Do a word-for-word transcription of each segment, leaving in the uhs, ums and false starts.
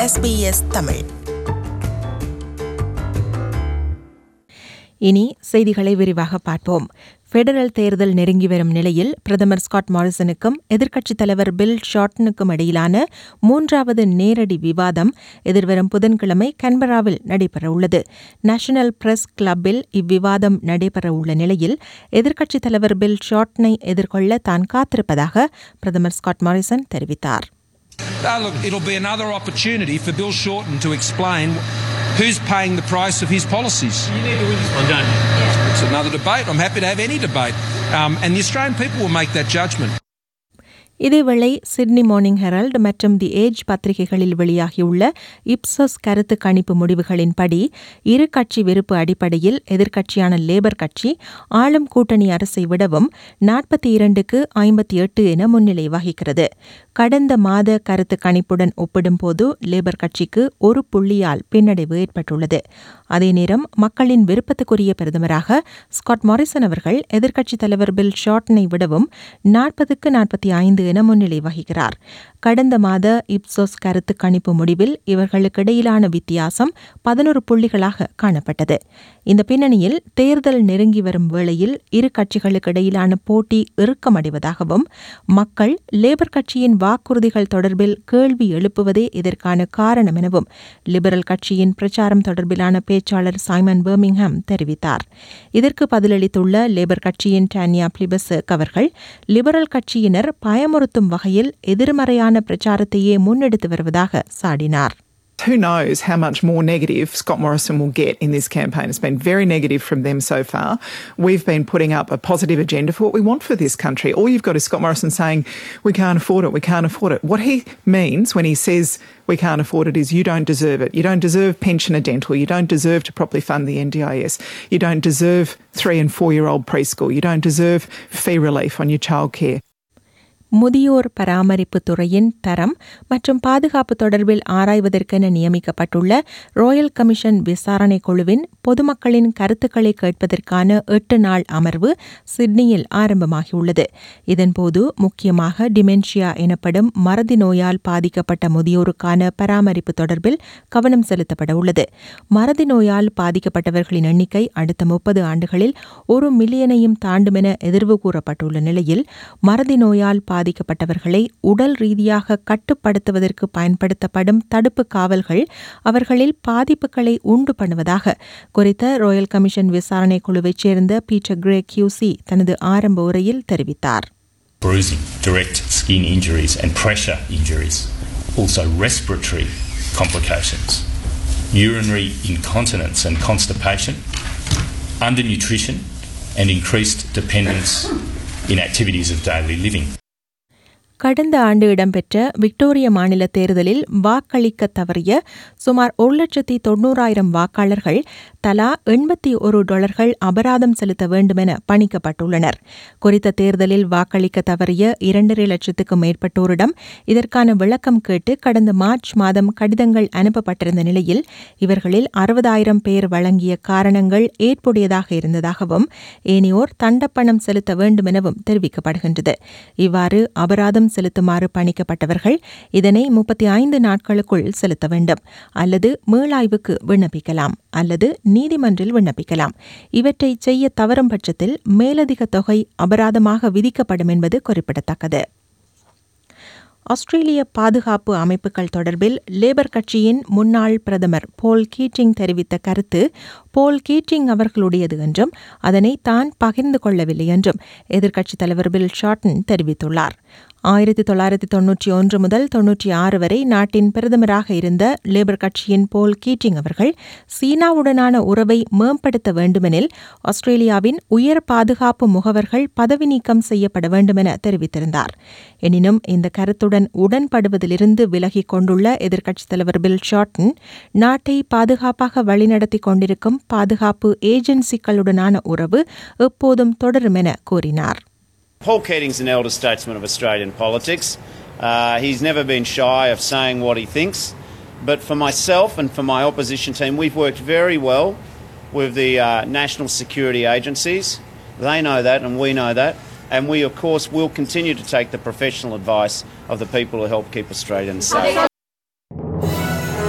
S B S Tamil. இனி செய்திகளை விரிவாக பார்ப்போம். பெடரல் தேர்தல் நெருங்கி வரும் நிலையில் பிரதமர் ஸ்காட் மாரிசனுக்கும் எதிர்க்கட்சித் தலைவர் பில் ஷார்ட்டனுக்கும் இடையிலான மூன்றாவது நேரடி விவாதம் எதிர்வரும் புதன்கிழமை கன்பராவில் நடைபெறவுள்ளது. நேஷனல் பிரஸ் கிளப்பில் இவ்விவாதம் நடைபெறவுள்ள நிலையில் எதிர்க்கட்சித் தலைவர் பில் ஷார்ட்டனை எதிர்கொள்ள தான் காத்திருப்பதாக பிரதமர் ஸ்காட் மாரிசன் தெரிவித்தார். Uh, look, it'll be another opportunity for Bill Shorten to explain who's paying the price of his policies. You need to win this one, don't you? Yeah. It's another debate. I'm happy to have any debate. Um, and the Australian people will make that judgment. இதேவேளை Sydney Morning Herald மற்றும் the age பத்திரிகைகளில் வெளியாகியுள்ள இப்சோஸ் கருத்து கணிப்பு முடிவுகளின்படி இரு கட்சி விருப்பு அடிப்படையில் எதிர்க்கட்சியான லேபர் கட்சி ஆளும் கூட்டணி அரசை விடவும் நாற்பத்தி இரண்டுக்கு ஐம்பத்தி எட்டு என முன்னிலை வகிக்கிறது. கடந்த மாத கருத்து கணிப்புடன் ஒப்பிடும்போது லேபர் கட்சிக்கு ஒரு புள்ளியால் பின்னடைவு ஏற்பட்டுள்ளது. அதே நேரம் மக்களின் விருப்பத்துக்குரிய பிரதமராக ஸ்காட் மாரிசன் அவர்கள் எதிர்க்கட்சித் தலைவர் பில் ஷார்ட்டனை விடவும் நாற்பதுக்கு நாற்பத்தி ஐந்து என முன்னிலை வகிக்கிறார். கடந்த மாத இப்சோஸ் கருத்து கணிப்பு முடிவில் இவர்களுக்கு இடையிலான வித்தியாசம் பதினொரு புள்ளிகளாக காணப்பட்டது. இந்த பின்னணியில் தேர்தல் நெருங்கி வரும் வேளையில் இரு கட்சிகளுக்கு இடையிலான போட்டி இறுக்கமடைவதாகவும் மக்கள் லேபர் கட்சியின் வாக்குறுதிகள் தொடர்பில் கேள்வி எழுப்புவதே இதற்கான காரணம் எனவும் லிபரல் கட்சியின் பிரச்சாரம் தொடர்பிலான பேச்சாளர் சைமன் பர்மிங்ஹாம் தெரிவித்தார். இதற்கு பதிலளித்துள்ள லேபர் கட்சியின் டானியா பிளிபர்சக் அவர்கள் லிபரல் கட்சியினர் பயமுறுத்தும் வகையில் எதிர்மறையான பிரச்சாரத்தையே முன்னெடுத்து வருவதாக சாடினார். Who knows how much more negative Scott Morrison will get in this campaign. It's been very negative from them so far. We've been putting up a positive agenda for what we want for this country. All you've got is Scott Morrison saying, we can't afford it, we can't afford it. What he means when he says we can't afford it is you don't deserve it. You don't deserve pensioner dental. You don't deserve to properly fund the N D I S. You don't deserve three and four-year-old preschool. You don't deserve fee relief on your childcare. முதியோர் பராமரிப்பு துறையின் தரம் மற்றும் பாதுகாப்பு தொடர்பில் ஆராய்வதற்கென நியமிக்கப்பட்டுள்ள Royal commission விசாரணை குழுவின் பொதுமக்களின் கருத்துக்களை கேட்பதற்கான எட்டு நாள் அமர்வு சிட்னியில் ஆரம்பமாகியுள்ளது. இதன்போது முக்கியமாக டிமென்ஷியா எனப்படும் மறதி நோயால் பாதிக்கப்பட்ட முதியோருக்கான பராமரிப்பு தொடர்பில் கவனம் செலுத்தப்பட உள்ளது. மறதி நோயால் பாதிக்கப்பட்டவர்களின் எண்ணிக்கை அடுத்த முப்பது ஆண்டுகளில் ஒரு மில்லியனையும் தாண்டுமென எதிர்வு கூறப்பட்டுள்ள நிலையில் மறதி நோயால் பாதிக்கப்பட்டவர்களை உடல் ரீதியாக கட்டுப்படுத்துவதற்கு பயன்படுத்தப்படும் தடுப்பு காவல்கள் அவர்களில் பாதிப்புகளை உண்டு பண்ணுவதாக குறித்த ராயல் கமிஷன் விசாரணை குழுவைச் சேர்ந்த பீட்டர் கிரே கியூசி தனது ஆரம்ப உரையில் தெரிவித்தார். Bruising, direct skin injuries and pressure injuries, also respiratory complications, urinary incontinence and constipation, undernutrition and increased dependence in activities of daily living. கடந்த ஆண்டு இடம்பெற்ற விக்டோரிய மாநில தேர்தலில் வாக்களிக்க தவறிய சுமார் ஒரு லட்சத்தி தொன்னூறாயிரம் வாக்காளர்கள் தலா எண்பத்தி ஒரு டாலர்கள் அபராதம் செலுத்த வேண்டுமென பணிக்கப்பட்டுள்ளனர். குறித்த தேர்தலில் வாக்களிக்க தவறிய இரண்டரை லட்சத்துக்கும் மேற்பட்டோரிடம் இதற்கான விளக்கம் கேட்டு கடந்த மார்ச் மாதம் கடிதங்கள் அனுப்பப்பட்டிருந்த நிலையில் இவர்களில் அறுபதாயிரம் பேர் வழங்கிய காரணங்கள் ஏற்புடையதாக இருந்ததாகவும் ஏனையோர் தண்டப்பணம் செலுத்த வேண்டுமெனவும் தெரிவிக்கப்படுகின்றது. இவ்வாறு அபராதம் செலுத்துமாறு பணிக்கப்பட்டவர்கள் இதனை முப்பத்தி ஐந்து நாட்களுக்குள் செலுத்த வேண்டும் அல்லது மீளாய்வுக்கு விண்ணப்பிக்கலாம் அல்லது நீதிமன்றில் விண்ணப்பிக்கலாம். இவற்றை செய்ய தவறும் பட்சத்தில் மேலதிக தொகை அபராதமாக விதிக்கப்படும் என்பது குறிப்பிடத்தக்கது. ஆஸ்திரேலிய பாதுகாப்பு அமைப்புகள் தொடர்பில் லேபர் கட்சியின் முன்னாள் பிரதமர் போல் கீட்டிங் தெரிவித்த கருத்து போல் கீட்டிங் அவர்களுடையது என்றும் அதனை தான் பகிர்ந்து கொள்ளவில்லை என்றும் எதிர்க்கட்சித் தலைவர் பில் ஷார்ட்டன் தெரிவித்துள்ளார். ஆயிரத்தி தொள்ளாயிரத்தி தொன்னூற்றி ஒன்று முதல் தொன்னூற்றி ஆறு வரை நாட்டின் பிரதமராக இருந்த லேபர் கட்சியின் போல் கீட்டிங் அவர்கள் சீனாவுடனான உறவை மேம்படுத்த வேண்டுமெனில் ஆஸ்திரேலியாவின் உயர் பாதுகாப்பு முகவர்கள் பதவி நீக்கம் செய்யப்பட வேண்டுமென தெரிவித்திருந்தார். எனினும் இந்த கருத்துடன் உடன்படுவதிலிருந்து விலகிக் கொண்டுள்ள எதிர்க்கட்சித் தலைவர் பில் ஷார்ட்டன் நாட்டை பாதுகாப்பாக வழிநடத்தி கொண்டிருக்கும் பாதுகாப்பு ஏஜென்சிகளுடனான உறவு எப்போதும் தொடரும் என கூறினார். Paul Keating's an elder statesman of Australian politics. Uh, he's never been shy of saying what he thinks. But for myself and for my opposition team, we've worked very well with the uh, national security agencies. They know that and we know that. And we, of course, will continue to take the professional advice of the people who help keep Australians safe.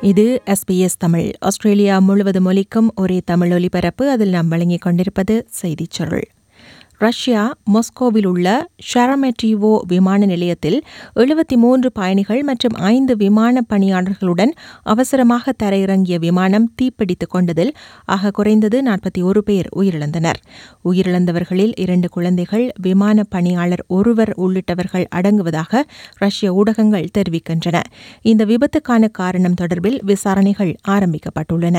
இது SBS Tamil. Australia முழுவதும் ஒலிக்கும் ஒரே தமிழ் ஒலிபரப்பு. அதில் நாம் வழங்கிக் கொண்டிருப்பது செய்திச் சுருள். ரஷ்யா மாஸ்கோவில் உள்ள ஷெரமெட்டிவோ விமான நிலையத்தில் எழுபத்தி மூன்று பயணிகள் மற்றும் ஐந்து விமான பணியாளர்களுடன் அவசரமாக தரையிறங்கிய விமானம் தீப்பிடித்துக் கொண்டதில் ஆக குறைந்தது நாற்பத்தி ஒரு பேர் உயிரிழந்தனர். உயிரிழந்தவர்களில் இரண்டு குழந்தைகள், விமான பணியாளர் ஒருவர் உள்ளிட்டவர்கள் அடங்குவதாக ரஷ்ய ஊடகங்கள் தெரிவிக்கின்றன. இந்த விபத்துக்கான காரணம் தொடர்பில் விசாரணைகள் ஆரம்பிக்கப்பட்டுள்ளன.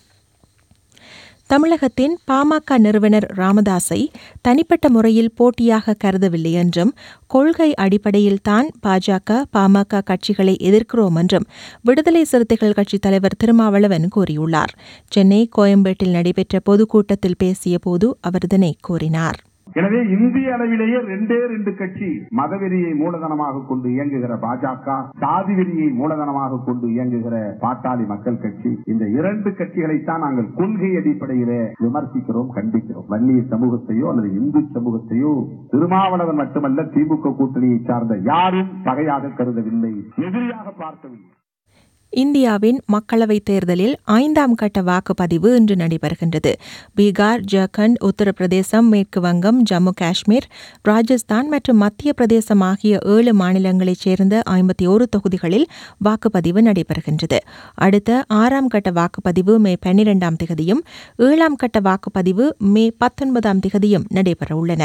தமிழகத்தின் பாமக நிறுவனர் ராமதாஸை தனிப்பட்ட முறையில் போட்டியாக கருதவில்லை என்றும், கொள்கை அடிப்படையில் தான் பாஜக, பாமக கட்சிகளை எதிர்க்கிறோம் என்றும் விடுதலை சிறுத்தைகள் கட்சித் தலைவர் திருமாவளவன் கூறியுள்ளார். சென்னை கோயம்பேட்டில் நடைபெற்ற பொதுக்கூட்டத்தில் பேசிய போது அவர் இதனை கூறினார். எனவே இந்திய அளவிலேயே ரெண்டே ரெண்டு கட்சி, மதவெறியை மூலதனமாக கொண்டு இயங்குகிற பாஜக, சாதி வெறியை மூலதனமாக கொண்டு இயங்குகிற பாட்டாளி மக்கள் கட்சி. இந்த இரண்டு கட்சிகளைத்தான் நாங்கள் கொள்கை அடிப்படையிலே விமர்சிக்கிறோம், கண்டிக்கிறோம். வன்னிய சமூகத்தையோ அல்லது இந்து சமூகத்தையோ திருமாவளவன் மட்டுமல்ல, திமுக கூட்டணியை சார்ந்த யாரும் பகையாக கருதவில்லை, எதிரியாக பார்க்கவில்லை. இந்தியாவின் மக்களவைத் தேர்தலில் ஐந்தாம் கட்ட வாக்குப்பதிவு இன்று நடைபெறுகின்றது. பீகார், ஜார்க்கண்ட், உத்தரப்பிரதேசம், மேற்கு வங்கம், ஜம்மு காஷ்மீர், ராஜஸ்தான் மற்றும் மத்திய பிரதேசம் ஆகிய ஏழு மாநிலங்களைச் சேர்ந்த ஐம்பத்தி ஒரு தொகுதிகளில் வாக்குப்பதிவு நடைபெறுகின்றது. அடுத்த ஆறாம் கட்ட வாக்குப்பதிவு மே பன்னிரெண்டாம் திகதியும், ஏழாம் கட்ட வாக்குப்பதிவு மே பத்தொன்பதாம் திகதியும் நடைபெறவுள்ளன.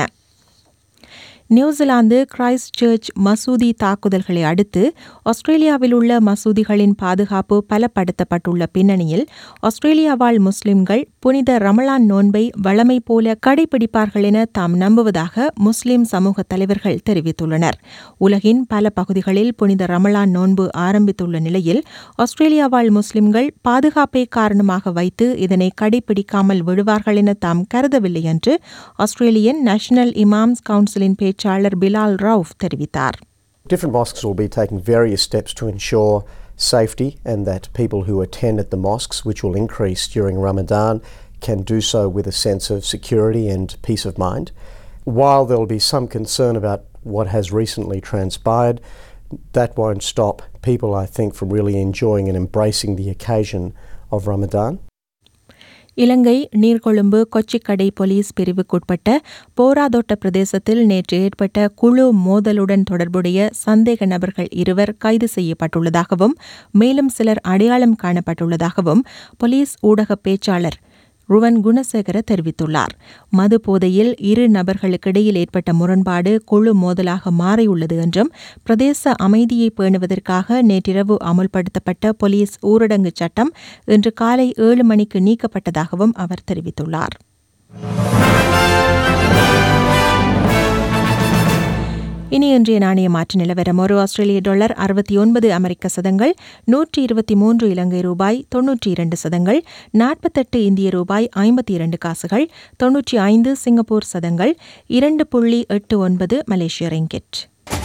நியூசிலாந்து கிரைஸ்ட் சர்ச் மசூதி தாக்குதல்களை அடுத்து ஆஸ்திரேலியாவில் உள்ள மசூதிகளின் பாதுகாப்பு பலப்படுத்தப்பட்டுள்ள பின்னணியில் ஆஸ்திரேலியா வாழ் முஸ்லிம்கள் புனித ரமலான் நோன்பை வழமை போல கடைபிடிப்பார்கள் என தாம் நம்புவதாக முஸ்லிம் சமூக தலைவர்கள் தெரிவித்துள்ளனர். உலகின் பல பகுதிகளில் புனித ரமலான் நோன்பு ஆரம்பித்துள்ள நிலையில் ஆஸ்திரேலியா வாழ் முஸ்லிம்கள் பாதுகாப்பை காரணமாக வைத்து இதனை கடைபிடிக்காமல் விடுவார்கள் என தாம் கருதவில்லை என்று ஆஸ்திரேலியன் நேஷனல் இமாம்ஸ் கவுன்சிலின் பேச்சாளர் பிலால் ரவுஃப் தெரிவித்தார். Different mosques will be taking various steps to ensure safety and that people who attend at the mosques, which will increase during Ramadan, can do so with a sense of security and peace of mind. While there will be some concern about what has recently transpired, that won't stop people, I think, from really enjoying and embracing the occasion of Ramadan. Ilankai Neerkozhumbu Kochchikadai police பிரிவுக்குட்பட்ட போராதோட்ட பிரதேசத்தில் நேற்று ஏற்பட்ட குழு மோதலுடன் தொடர்புடைய சந்தேக நபர்கள் இருவர் கைது செய்யப்பட்டுள்ளதாகவும் மேலும் சிலர் அடையாளம் காணப்பட்டுள்ளதாகவும் போலீஸ் ஊடக பேச்சாளர் ருவன் குணசேகர தெரிவித்துள்ளார். மது போதையில் இரு நபர்களுக்கிடையில் ஏற்பட்ட முரண்பாடு குழு மோதலாக மாறியுள்ளது என்றும், பிரதேச அமைதியை பேணுவதற்காக நேற்றிரவு அமுல்படுத்தப்பட்ட போலீஸ் ஊரடங்கு சட்டம் இன்று காலை ஏழு மணிக்கு நீக்கப்பட்டதாகவும் அவர் தெரிவித்துள்ளார். இனி இன்றைய நாணய மாற்று நிலவரம். ஒரு ஆஸ்திரேலிய டாலர் அறுபத்தி ஒன்பது அமெரிக்க சதங்கள், நூற்றி இருபத்தி மூன்று இலங்கை ரூபாய் தொன்னூற்றி இரண்டு சதங்கள், நாற்பத்தெட்டு இந்திய ரூபாய் ஐம்பத்தி இரண்டு காசுகள், தொன்னூற்றி ஐந்து சிங்கப்பூர் சதங்கள், இரண்டு புள்ளி எட்டு ஒன்பது மலேசிய ரிங்கிட்.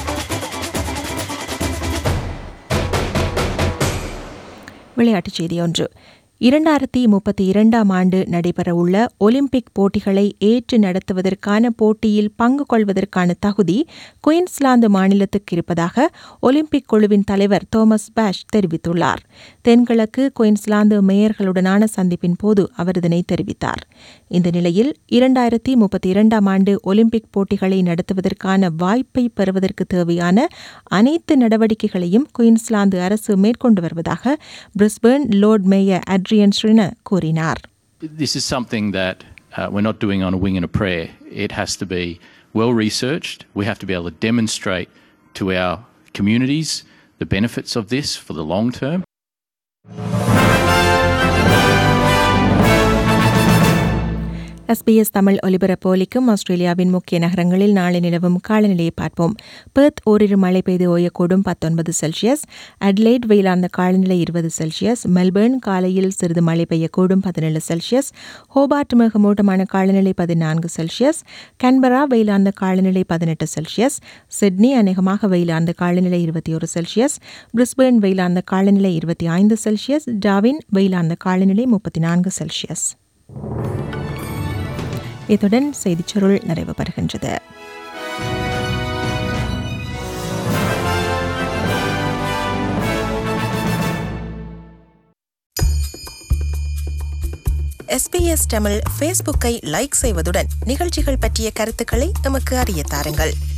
விளையாட்டுச் செய்தி ஒன்று. இரண்டாயிரத்தி முப்பத்தி இரண்டாம் ஆண்டு நடைபெறவுள்ள ஒலிம்பிக் போட்டிகளை ஏற்று நடத்துவதற்கான போட்டியில் பங்கு கொள்வதற்கான தகுதி குயின்ஸ்லாந்து மாநிலத்துக்கு இருப்பதாக ஒலிம்பிக் குழுவின் தலைவர் தோமஸ் பாஷ் தெரிவித்துள்ளார். தென்கிழக்கு குயின்ஸ்லாந்து மேயர்களுடனான சந்திப்பின் போது அவர் இதனை தெரிவித்தார். இந்த நிலையில் இரண்டாயிரத்தி முப்பத்தி இரண்டாம் ஆண்டு ஒலிம்பிக் போட்டிகளை நடத்துவதற்கான வாய்ப்பை பெறுவதற்கு தேவையான அனைத்து நடவடிக்கைகளையும் குயின்ஸ்லாந்து அரசு மேற்கொண்டு வருவதாக Brisbane lord mayor Adrian Srina கூறினார். This is something that uh, we're not doing on a wing and a prayer. It has to be well researched. We have to be able to demonstrate to our communities the benefits of this for the long term. SBS Tamil ஒலிபரப்பு ஒலிக்கும் ஆஸ்திரேலியாவின் முக்கிய நகரங்களில் நாளை நிலவும் காலநிலையை பார்ப்போம். Perth ஓரிரு மழை பெய்து ஓயக்கூடும் பத்தொன்பது செல்சியஸ், அட்லைட் வெயிலார்ந்த காலநிலை இருபது செல்சியஸ், மெல்பர்ன் காலையில் சிறிது மழை பெய்யக்கூடும் பதினேழு செல்சியஸ், ஹோபார்ட் மேகமூட்டமான காலநிலை பதினான்கு செல்சியஸ், கேன்பரா வெயிலார்ந்த காலநிலை பதினெட்டு செல்சியஸ், சிட்னி அநேகமாக வெயிலார்ந்த காலநிலை இருபத்தி ஒரு செல்சியஸ், பிரிஸ்பேர்ன் வெயிலார்ந்த காலநிலை இருபத்தி ஐந்து செல்சியஸ், டார்வின் வெயிலார்ந்த காலநிலை முப்பத்தி நான்கு செல்சியஸ். இத்துடன் செய்திச் சுருள் நிறைவு பெறுகின்றது. எஸ்பிஎஸ் தமிழ் ஃபேஸ்புக்கை லைக் செய்வதுடன் நிகழ்ச்சிகள் பற்றிய கருத்துக்களை எமக்கு அறிய தாருங்கள்.